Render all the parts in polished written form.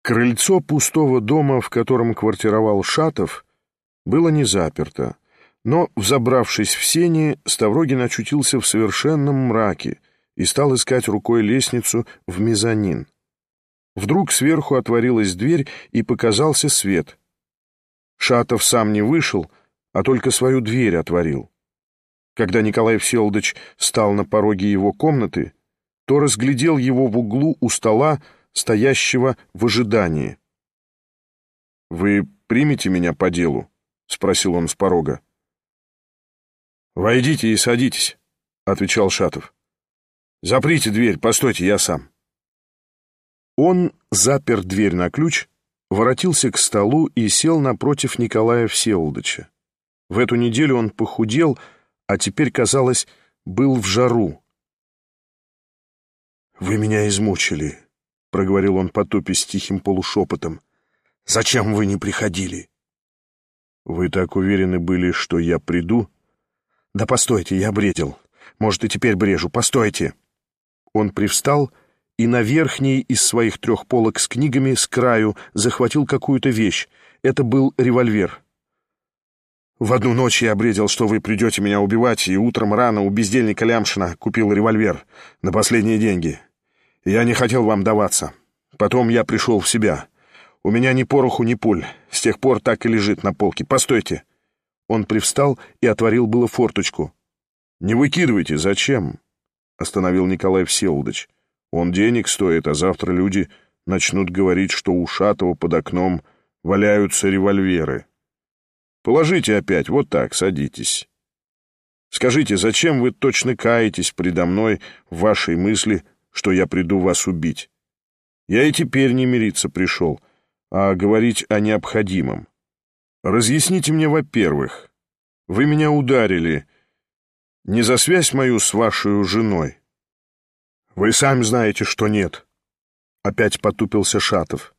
Крыльцо пустого дома, в котором квартировал Шатов, было не заперто, но, взобравшись в сени, Ставрогин очутился в совершенном мраке и стал искать рукой лестницу в мезонин. Вдруг сверху отворилась дверь, и показался свет. Шатов сам не вышел, а только свою дверь отворил. Когда Николай Всеволодович стал на пороге его комнаты, то разглядел его в углу у стола, стоящего в ожидании. — Вы примете меня по делу? — спросил он с порога. — Войдите и садитесь, — отвечал Шатов. — Заприте дверь, постойте, я сам. Он запер дверь на ключ, воротился к столу и сел напротив Николая Всеволодовича. В эту неделю он похудел, а теперь, казалось, был в жару. — Вы меня измучили, — проговорил он, потупясь тихим полушепотом. — Зачем вы не приходили? — Вы так уверены были, что я приду? — Да постойте, я бредил. Может, и теперь брежу. Постойте. Он привстал и на верхней из своих 3 полок с книгами с краю захватил какую-то вещь. Это был револьвер. В одну ночь я бредил, что вы придете меня убивать, и утром рано у бездельника Лямшина купил револьвер на последние деньги. Я не хотел вам даваться. Потом я пришел в себя. У меня ни пороху, ни пуль. С тех пор так и лежит на полке. Постойте. Он привстал и отворил было форточку. — Не выкидывайте, зачем? — остановил Николай Всеволодович. — Он денег стоит, а завтра люди начнут говорить, что у Шатова под окном валяются револьверы. Положите опять, вот так, садитесь. Скажите, зачем вы точно каетесь предо мной в вашей мысли, что я приду вас убить? Я и теперь не мириться пришел, а говорить о необходимом. Разъясните мне, во-первых, вы меня ударили не за связь мою с вашей женой? Вы сами знаете, что нет. Опять потупился Шатов.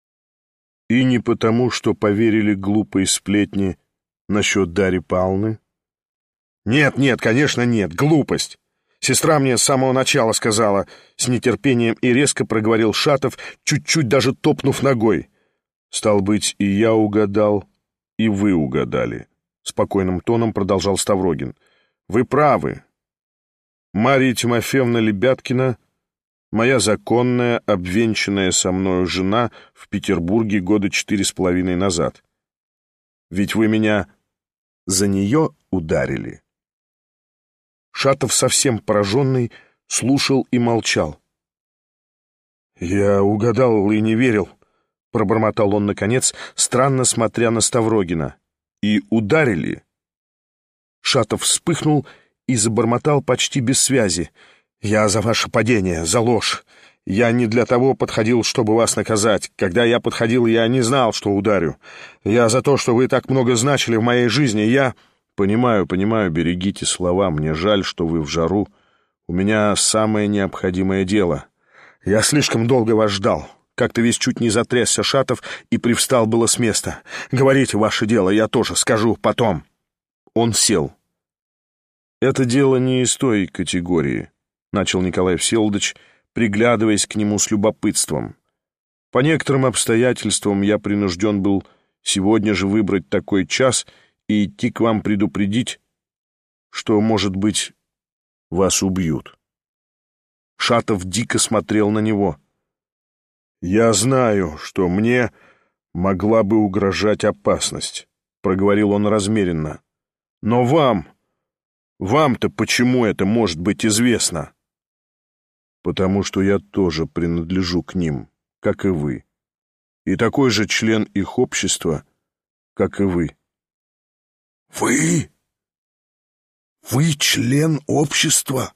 И не потому, что поверили глупой сплетни насчет Дарьи Павловны? Нет, конечно, нет, глупость. Сестра мне с самого начала сказала, с нетерпением и резко проговорил Шатов, чуть-чуть даже топнув ногой. Стал быть, и я угадал, и вы угадали. Спокойным тоном продолжал Ставрогин. Вы правы. Марья Тимофеевна Лебяткина, моя законная, обвенчанная со мною жена в Петербурге года 4,5 назад. Ведь вы меня за нее ударили. Шатов, совсем пораженный, слушал и молчал. — Я угадал и не верил, — пробормотал он наконец, странно смотря на Ставрогина. — И ударили? Шатов вспыхнул и забормотал почти без связи. — Я за ваше падение, за ложь. Я не для того подходил, чтобы вас наказать. Когда я подходил, я не знал, что ударю. Я за то, что вы так много значили в моей жизни. Я... Понимаю, берегите слова. Мне жаль, что вы в жару. У меня самое необходимое дело. Я слишком долго вас ждал. Как-то весь чуть не затрясся Шатов и привстал было с места. Говорите ваше дело, я тоже скажу потом. Он сел. Это дело не из той категории, начал Николай Всеволодович, приглядываясь к нему с любопытством. По некоторым обстоятельствам я принужден был сегодня же выбрать такой час и идти к вам предупредить, что, может быть, вас убьют. Шатов дико смотрел на него. «Я знаю, что мне могла бы угрожать опасность», — проговорил он размеренно. «Но вам-то почему это может быть известно?» «Потому что я тоже принадлежу к ним, как и вы, и такой же член их общества, как и вы». «Вы? Вы член общества?»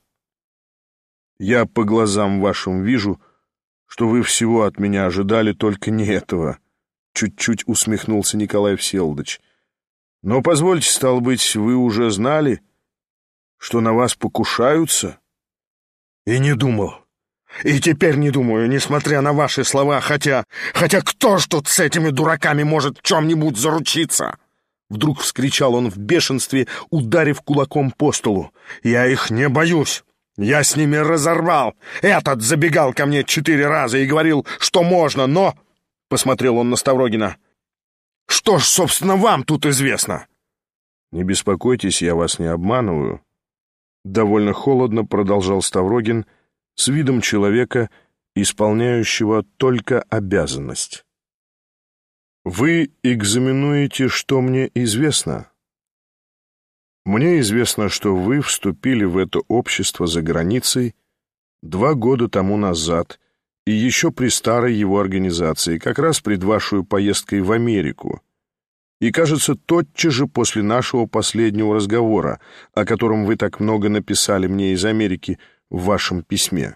«Я по глазам вашим вижу, что вы всего от меня ожидали, только не этого», — чуть-чуть усмехнулся Николай Всеволодович. «Но позвольте, стало быть, вы уже знали, что на вас покушаются?» «И не думал. И теперь не думаю, несмотря на ваши слова, хотя кто ж тут с этими дураками может в чем-нибудь заручиться?» Вдруг вскричал он в бешенстве, ударив кулаком по столу. «Я их не боюсь. Я с ними разорвал. Этот забегал ко мне 4 раза и говорил, что можно, но...» — посмотрел он на Ставрогина. «Что ж, собственно, вам тут известно?» «Не беспокойтесь, я вас не обманываю». Довольно холодно продолжал Ставрогин с видом человека, исполняющего только обязанность. «Вы экзаменуете, что мне известно?» «Мне известно, что вы вступили в это общество за границей 2 года тому назад и еще при старой его организации, как раз пред вашей поездкой в Америку, и, кажется, тотчас же после нашего последнего разговора, о котором вы так много написали мне из Америки в вашем письме.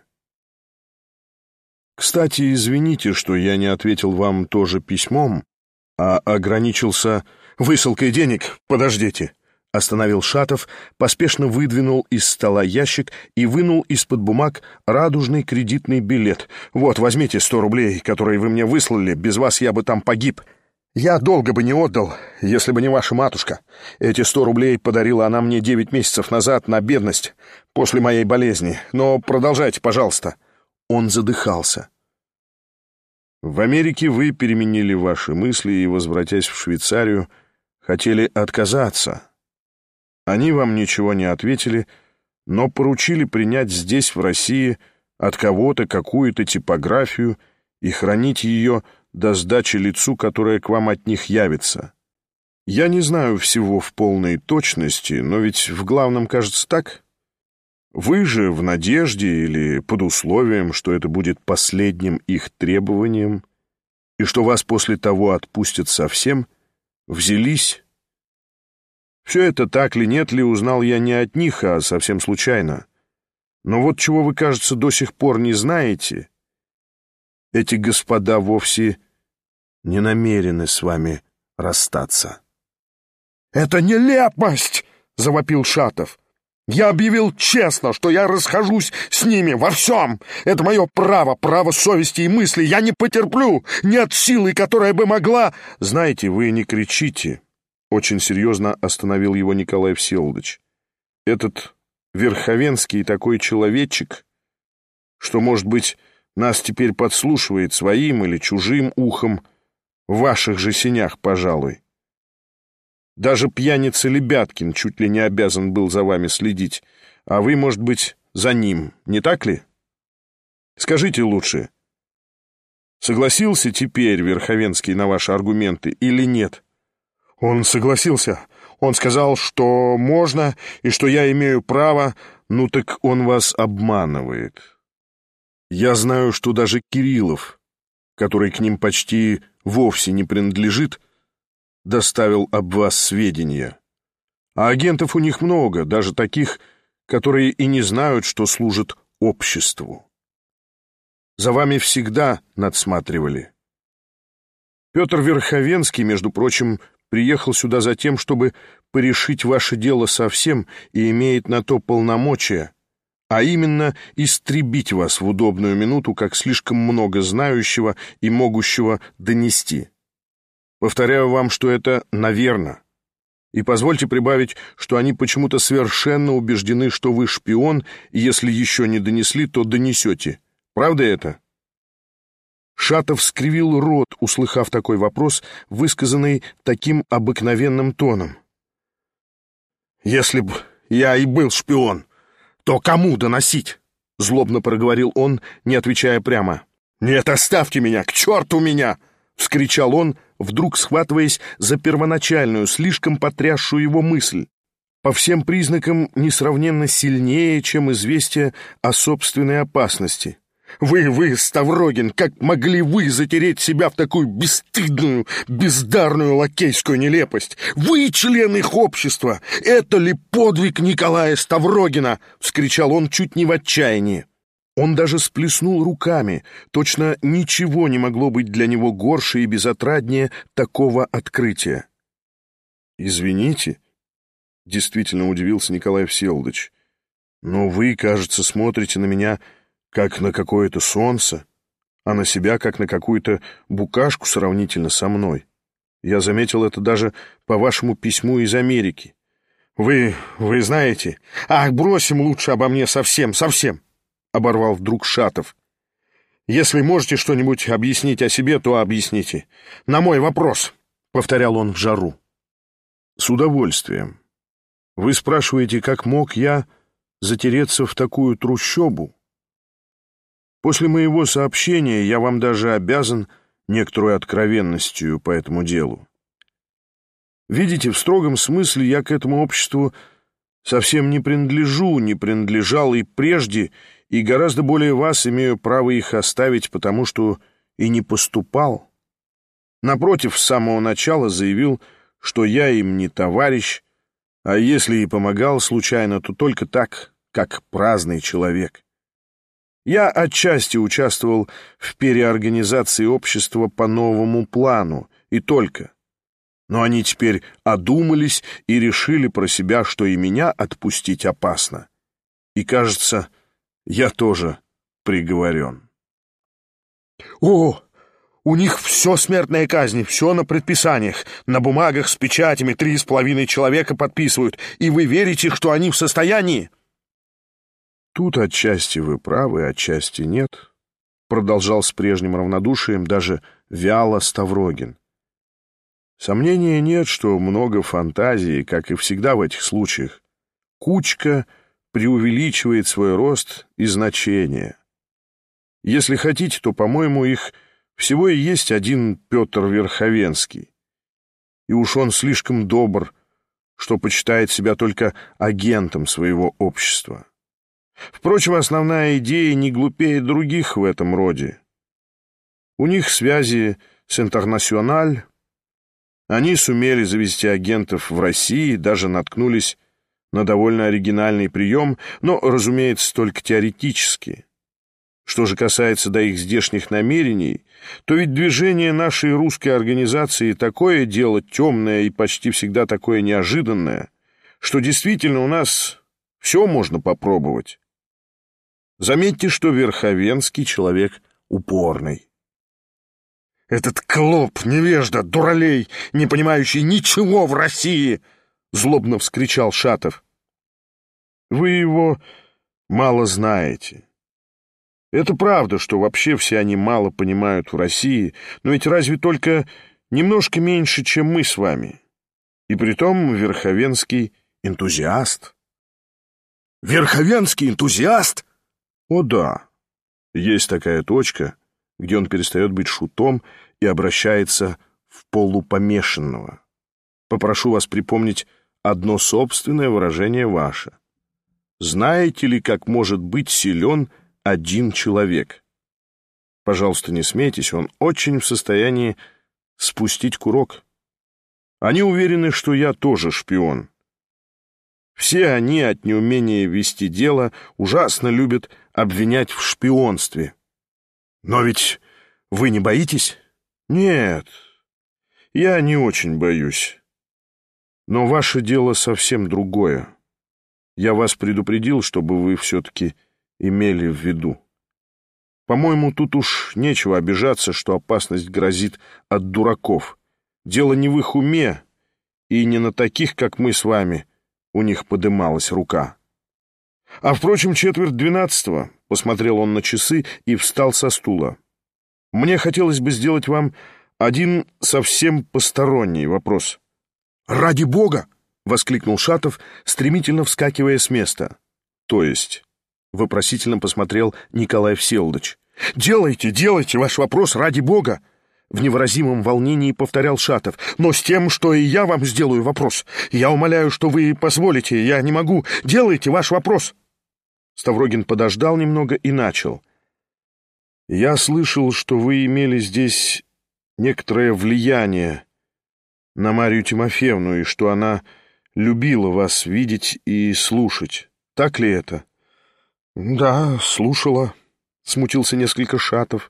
Кстати, извините, что я не ответил вам тоже письмом, а ограничился высылкой денег. Подождите!» Остановил Шатов, поспешно выдвинул из стола ящик и вынул из-под бумаг радужный кредитный билет. «Вот, возьмите 100 рублей, которые вы мне выслали, без вас я бы там погиб. Я долго бы не отдал, если бы не ваша матушка. Эти 100 рублей подарила она мне 9 месяцев назад на бедность, после моей болезни. Но продолжайте, пожалуйста». Он задыхался. «В Америке вы переменили ваши мысли и, возвратясь в Швейцарию, хотели отказаться. Они вам ничего не ответили, но поручили принять здесь, в России, от кого-то какую-то типографию и хранить ее до сдачи лицу, которое к вам от них явится. Я не знаю всего в полной точности, но ведь в главном, кажется, так. Вы же в надежде или под условием, что это будет последним их требованием, и что вас после того отпустят совсем, взялись. Все это так ли, нет ли, узнал я не от них, а совсем случайно. Но вот чего вы, кажется, до сих пор не знаете, эти господа вовсе не намерены с вами расстаться». «Это нелепость!» — завопил Шатов. «Я объявил честно, что я расхожусь с ними во всем. Это мое право, право совести и мысли. Я не потерплю, нет силы, которая бы могла...» «Знаете, вы не кричите». Очень серьезно остановил его Николай Всеволодович. «Этот Верховенский такой человечек, что, может быть, нас теперь подслушивает своим или чужим ухом, в ваших же сенях, пожалуй. Даже пьяница Лебяткин чуть ли не обязан был за вами следить, а вы, может быть, за ним, не так ли? Скажите лучше, согласился теперь Верховенский на ваши аргументы или нет?» «Он согласился. Он сказал, что можно и что я имею право». «Ну так он вас обманывает. Я знаю, что даже Кириллов, который к ним почти вовсе не принадлежит, доставил об вас сведения. А агентов у них много, даже таких, которые и не знают, что служат обществу. За вами всегда надсматривали. Петр Верховенский, между прочим, приехал сюда за тем, чтобы порешить ваше дело совсем и имеет на то полномочия, а именно истребить вас в удобную минуту, как слишком много знающего и могущего донести. Повторяю вам, что это наверно. И позвольте прибавить, что они почему-то совершенно убеждены, что вы шпион, и если еще не донесли, то донесете. Правда это?» Шатов скривил рот, услыхав такой вопрос, высказанный таким обыкновенным тоном. «Если б я и был шпион, то кому доносить?» — злобно проговорил он, не отвечая прямо. «Нет, оставьте меня, к черту меня!» — вскричал он, вдруг схватываясь за первоначальную, слишком потрясшую его мысль, по всем признакам несравненно сильнее, чем известие о собственной опасности. «Вы, Ставрогин, как могли вы затереть себя в такую бесстыдную, бездарную лакейскую нелепость? Вы член их общества! Это ли подвиг Николая Ставрогина?» — вскричал он чуть не в отчаянии. Он даже сплеснул руками, точно ничего не могло быть для него горше и безотраднее такого открытия. «Извините», — действительно удивился Николай Всеволодович, «но вы, кажется, смотрите на меня как на какое-то солнце, а на себя как на какую-то букашку сравнительно со мной. Я заметил это даже по вашему письму из Америки. Вы знаете... Ах, бросим лучше обо мне совсем, совсем!» — оборвал вдруг Шатов. Если можете что-нибудь объяснить о себе, то объясните. На мой вопрос, — повторял он в жару. С удовольствием. Вы спрашиваете, как мог я затереться в такую трущобу? После моего сообщения я вам даже обязан некоторой откровенностью по этому делу. Видите, в строгом смысле я к этому обществу совсем не принадлежу, не принадлежал и прежде, и гораздо более вас имею право их оставить, потому что и не поступал. Напротив, с самого начала заявил, что я им не товарищ, а если и помогал случайно, то только так, как праздный человек. Я отчасти участвовал в переорганизации общества по новому плану, и только. Но они теперь одумались и решили про себя, что и меня отпустить опасно. И, кажется, я тоже приговорен. О, у них все смертная казнь, все на предписаниях, на бумагах с печатями 3,5 человека подписывают, и вы верите, что они в состоянии? Тут отчасти вы правы, отчасти нет, продолжал с прежним равнодушием даже вяло Ставрогин. Сомнения нет, что много фантазии, как и всегда в этих случаях. Кучка преувеличивает свой рост и значение. Если хотите, то, по-моему, их всего и есть один Петр Верховенский. И уж он слишком добр, что почитает себя только агентом своего общества. Впрочем, основная идея не глупее других в этом роде. У них связи с «Интернациональ». Они сумели завести агентов в России, даже наткнулись на довольно оригинальный прием, но, разумеется, только теоретически. Что же касается до их здешних намерений, то ведь движение нашей русской организации такое дело темное и почти всегда такое неожиданное, что действительно у нас все можно попробовать. Заметьте, что Верховенский человек упорный. Этот клоп, невежда, дуралей, не понимающий ничего в России, злобно вскричал Шатов. Вы его мало знаете. Это правда, что вообще все они мало понимают в России, но ведь разве только немножко меньше, чем мы с вами. И притом Верховенский энтузиаст. Верховенский энтузиаст? О да, есть такая точка, где он перестает быть шутом и обращается в полупомешанного. Попрошу вас припомнить одно собственное выражение ваше. Знаете ли, как может быть силен один человек? Пожалуйста, не смейтесь, он очень в состоянии спустить курок. Они уверены, что я тоже шпион. Все они от неумения вести дело ужасно любят обвинять в шпионстве. Но ведь вы не боитесь? Нет, я не очень боюсь. Но ваше дело совсем другое. Я вас предупредил, чтобы вы все-таки имели в виду. По-моему, тут уж нечего обижаться, что опасность грозит от дураков. Дело не в их уме, и не на таких, как мы с вами, у них подымалась рука. А, впрочем, 11:45, посмотрел он на часы и встал со стула. Мне хотелось бы сделать вам один совсем посторонний вопрос. «Ради Бога!» — воскликнул Шатов, стремительно вскакивая с места. «То есть?» — вопросительно посмотрел Николай Всеволодович. «Делайте ваш вопрос ради Бога!» В невыразимом волнении повторял Шатов. «Но с тем, что и я вам сделаю вопрос. Я умоляю, что вы позволите, я не могу. Делайте ваш вопрос!» Ставрогин подождал немного и начал. «Я слышал, что вы имели здесь некоторое влияние на Марию Тимофеевну, и что она любила вас видеть и слушать. Так ли это?» «Да, слушала», — смутился несколько Шатов.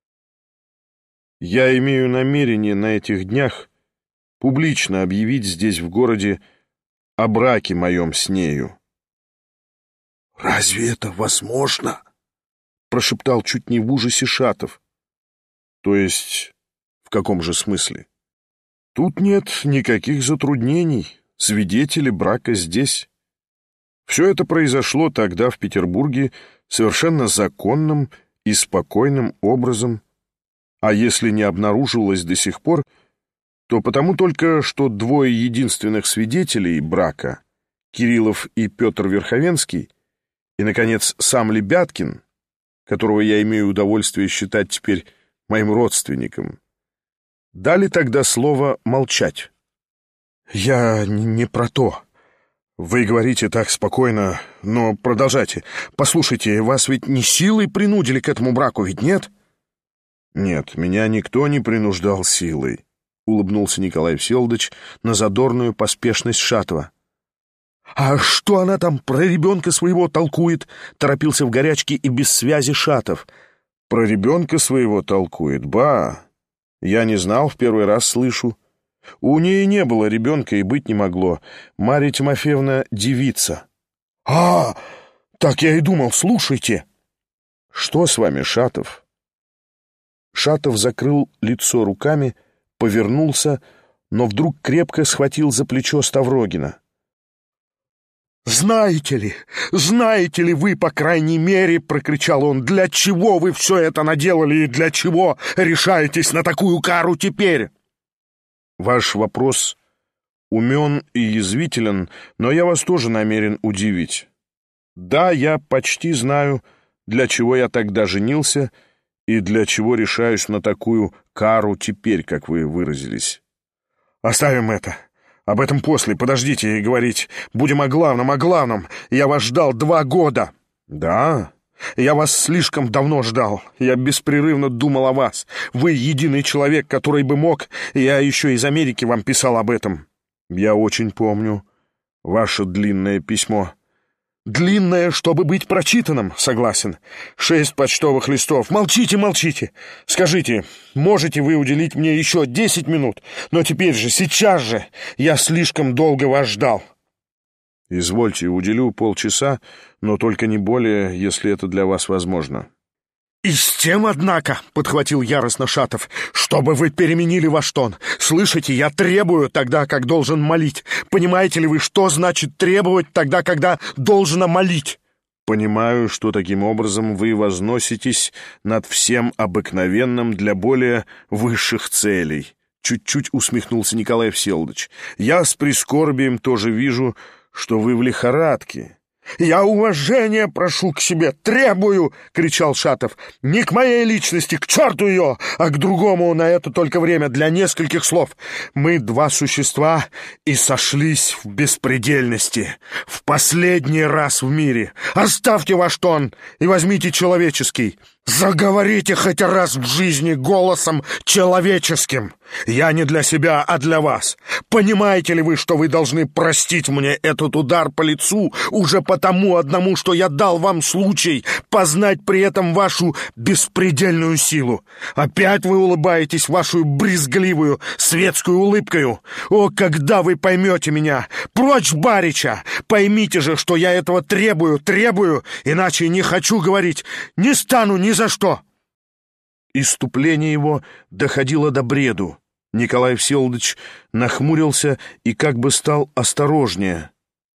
«Я имею намерение на этих днях публично объявить здесь, в городе, о браке моем с нею». «Разве это возможно?» — прошептал чуть не в ужасе Шатов. «То есть, в каком же смысле?» «Тут нет никаких затруднений. Свидетели брака здесь. Все это произошло тогда в Петербурге совершенно законным И спокойным образом, а если не обнаружилось до сих пор, то потому только, что двое единственных свидетелей брака, Кириллов и Петр Верховенский, и, наконец, сам Лебяткин, которого я имею удовольствие считать теперь моим родственником, дали тогда слово молчать. «Я не про то. Вы говорите так спокойно, но продолжайте. Послушайте, вас ведь не силой принудили к этому браку, ведь нет?» «Нет, меня никто не принуждал силой», — улыбнулся Николай Всеволодович на задорную поспешность Шатова. «А что она там про ребенка своего толкует?» — торопился в горячке и без связи Шатов. «Про ребенка своего толкует? Ба! Я не знал, в первый раз слышу. У нее не было ребенка и быть не могло. Марья Тимофеевна — девица». «А, так я и думал, слушайте». «Что с вами, Шатов?» Шатов закрыл лицо руками, повернулся, но вдруг крепко схватил за плечо Ставрогина. Знаете ли вы, по крайней мере, — прокричал он, — для чего вы все это наделали и для чего решаетесь на такую кару теперь?» «Ваш вопрос умен и язвителен, но я вас тоже намерен удивить. Да, я почти знаю, для чего я тогда женился и для чего решаюсь на такую кару теперь, как вы выразились». «Оставим это. Об этом после. Подождите и говорить. Будем о главном. Я вас ждал 2 года». «Да? Я вас слишком давно ждал. Я беспрерывно думал о вас. Вы единый человек, который бы мог. Я еще из Америки вам писал об этом». «Я очень помню ваше длинное письмо». «Длинное, чтобы быть прочитанным, согласен. 6 почтовых листов. Молчите. Скажите, можете вы уделить мне еще 10 минут? Но теперь же, сейчас же. Я слишком долго вас ждал». «Извольте, уделю полчаса, но только не более, если это для вас возможно». «И с тем, однако, — подхватил яростно Шатов, — чтобы вы переменили ваш тон. Слышите, я требую тогда, как должен молить. Понимаете ли вы, что значит требовать тогда, когда должно молить?» «Понимаю, что таким образом вы возноситесь над всем обыкновенным для более высших целей», — чуть-чуть усмехнулся Николай Всеволодович. «Я с прискорбием тоже вижу, что вы в лихорадке». «Я уважения прошу к себе, требую!» — кричал Шатов. «Не к моей личности, к черту ее, а к другому на это только время для нескольких слов. Мы 2 существа и сошлись в беспредельности. В последний раз в мире. Оставьте ваш тон и возьмите человеческий. Заговорите хоть раз в жизни голосом человеческим. Я не для себя, а для вас. Понимаете ли вы, что вы должны простить мне этот удар по лицу уже потому одному, что я дал вам случай познать при этом вашу беспредельную силу? Опять вы улыбаетесь вашу брезгливую светскую улыбкою. О, когда вы поймете меня! Прочь барича! Поймите же, что я этого требую, иначе не хочу говорить, не стану ни за что!» Исступление его доходило до бреду. Николай Всеволодович нахмурился и как бы стал осторожнее.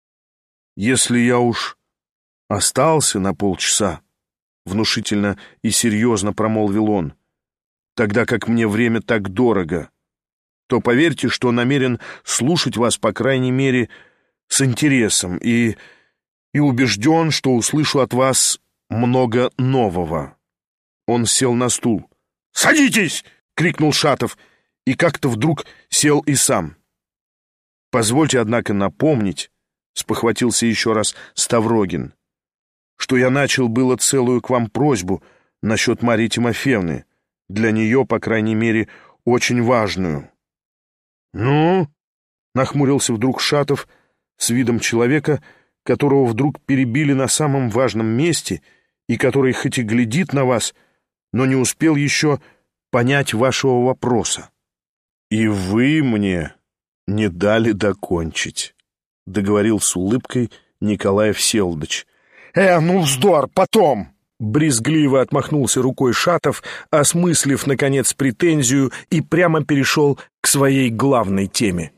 «Если я уж остался на полчаса, — внушительно и серьезно промолвил он, — тогда как мне время так дорого, то поверьте, что намерен слушать вас, по крайней мере, с интересом и убежден, что услышу от вас много нового». Он сел на стул. «Садитесь!» — крикнул Шатов, и как-то вдруг сел и сам. «Позвольте, однако, напомнить, — спохватился еще раз Ставрогин, — что я начал было целую к вам просьбу насчет Марьи Тимофеевны, для нее, по крайней мере, очень важную». «Ну?» — нахмурился вдруг Шатов с видом человека, которого вдруг перебили на самом важном месте и который хоть и глядит на вас, но не успел еще понять вашего вопроса. «И вы мне не дали докончить», — договорил с улыбкой Николай Всеволодович. Ну вздор, потом!» Брезгливо отмахнулся рукой Шатов, осмыслив, наконец, претензию и прямо перешел к своей главной теме.